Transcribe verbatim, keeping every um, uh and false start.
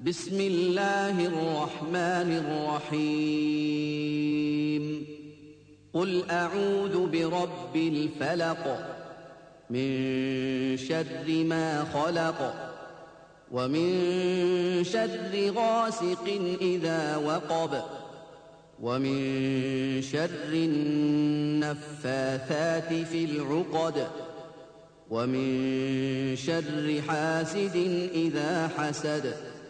بسم الله الرحمن الرحيم قل أعوذ برب الفلق من شر ما خلق ومن شر غاسق إذا وقب ومن شر النفاثات في العقد ومن شر حاسد إذا حسد